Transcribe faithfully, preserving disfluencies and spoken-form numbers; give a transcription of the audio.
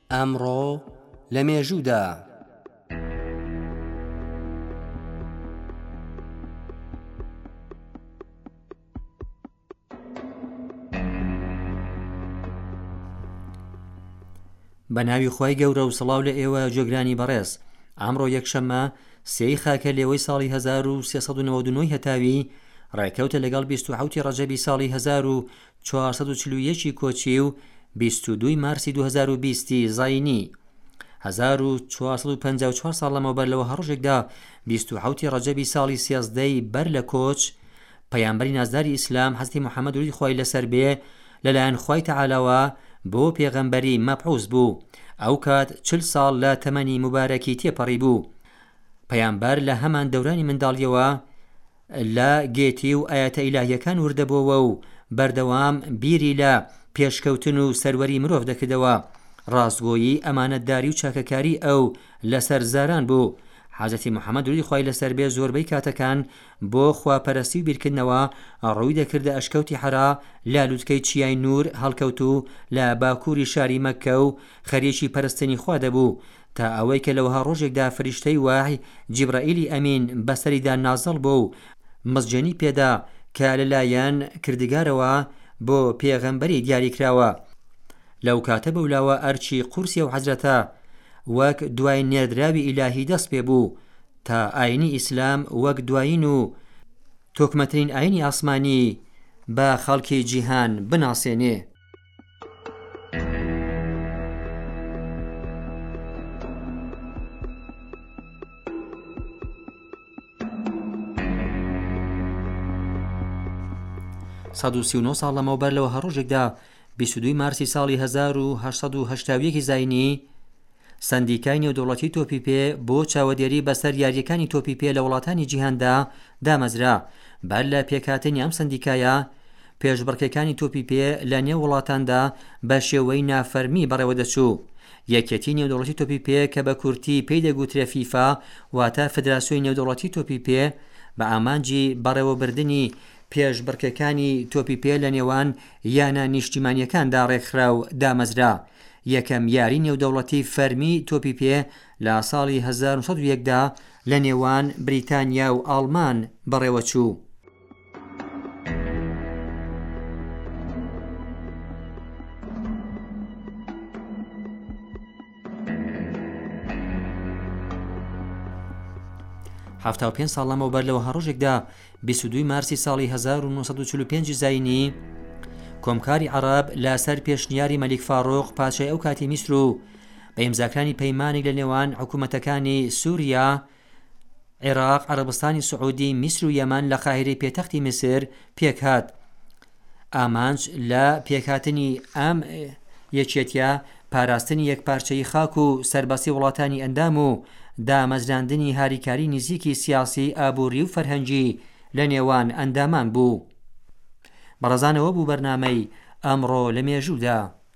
ئەمڕۆ لە مێژوودا بە ناوی خوای گەورە و سڵاو لە ئێوە جێگرانی بەڕێز. ئەمڕۆ یەکشەممە سێی خاکە لێوەی ساڵی هەزار و سێسەد و نەوەت و نۆ هەتاوی ڕێکەوتە لەگەڵ بیست و حەوتی ڕەجەبی ساڵی هەزار و چوارسەد و چل و یەکی کۆچی و بیست و دووی مارسی دوو هەزار و بیستی زاینی. هەزار و چوارسەد و پەنجا و چوار ساڵ لەمەوبەر لەوە هەڕۆژێکدا بیست و حەوتی ڕەجەبی ساڵی سیازدەی بەر لە کۆچ پەیامبەری نازداری ئیسلام حەزرەتی موحەممەد دوڕی خوای لەسەر بێ لەلایەن خوای تەعالەوە بۆ پێغەمبەری مەبعوث بوو. ئەو کات چل ساڵ لە تەمەنی مبارەکی تێپەڕی بوو. پەیامبەر لە هەمان دەورانی منداڵیەوە لە گێتی و ئاەتە ئیلاهیەکان وردەبووەوە و بەردەوام بیری لە پێشکەوتن و سەروەری مرۆڤ دەکردەوە. ڕاستگۆیی ئەمانەتداری و چاکەکاری ئەو لەسەر زاران بوو. حەزرەتی موحەممەد دوڕی خوای لەسەر بێ زۆربەی کاتەکان بۆ خواپەرستی و بیرکردنەوە ڕووی دەکردە ئەشکەوتی حەرا لە لووتکەی چیای نور هەڵکەوت و لە باکووری شاری مەککە و خەریکی پەرستنی خوا دەبوو تا ئەوەی کە لەوها ڕۆژێکدا فریشتەی وای جیبرائیلی ئەمین بەسەریدا نازڵ بوو و مزجێنی پێدا کە لەلایەن کردگارەوە بۆ پێغەمبەری دیاریکراوە. لەو کاتە بەولاوە ئەرچی قورسی و حەزرەتە وەک دوای نێردراوی ئیلاهی دەست پێ بوو تا ئاینی ئیسلام وەک دوایین و تۆکمەترین ئاینی ئاسمانی بە خەڵکی جیهان بناسێنێ. سەد و سی و نۆ ساڵ لەمەوبەر لەوە هەڕۆژێکدا بیست و دووی مارسی ساڵی هەزار و هەشت سەد و هەشتا و یەکی زاینی سەندیکای نێودەوڵەتی تۆپی پێ بۆ چاوەدێری بەسەر یاریەکانی تۆپی پێ لە وڵاتانی جیهاندا دامەزرا. بەر لە پێکهاتنی ئەم سەندیکایە پێشبڕکێکانی تۆپی پێ لە نێو وڵاتاندا بە شێوەی نافەرمی بەڕێوە دەچوو. یەکێتی نێودەوڵەتی تۆپی پێ کە بە کورتی پێی دەگوترێ فیفا واتە فدراسیۆی نێودەوڵەتی تۆپی پێ بە ئامانجی بەڕێوەبردننی پێشبڕکێکانی تۆپی پێ لە نێوان یانە نیشتیمانیەکاندا ڕێکخرا و دامەزرا. یەکەم یاری نێودەوڵەتی فەرمی تۆپی پێ لە ساڵی هەزار و سەد و یەکدا لە نێوان بریتانیا و ئاڵمان بەڕێوە چوو. هەفتە و پێنج ساڵ لەمەوبەر لەوە هەڕۆژێکدا بیست و دووی مارسی ساڵی هەزار و نۆ سەد و چل و پێنج زاینی کۆمکاری عەرەب لەسەر پێشنیاری مەلیک فاڕۆق پادشای ئەو کاتی میسر و بە ئیمزاکردنی پەیمانێک لە نێوان حکوومەتەکانی سووریا، عێراق، عەرەبستانی سوعودی، میسر و یەمەن لە قاهیرەی پێتەختی میسر پێکهات. ئامانج لە پێکهاتنی ئەم یەکێتیە پاراستنی یەکپارچەیی خاک و سەربەستی وڵاتانی ئەندام و دامەزراندنی هاریکاری نزیکی سیاسی، ئابووری و فەرهەنگی لە نێوان ئەندامان بوو. بەڕێزانەوە بوو بەرنامەی ئەمڕۆ لە مێژوودا.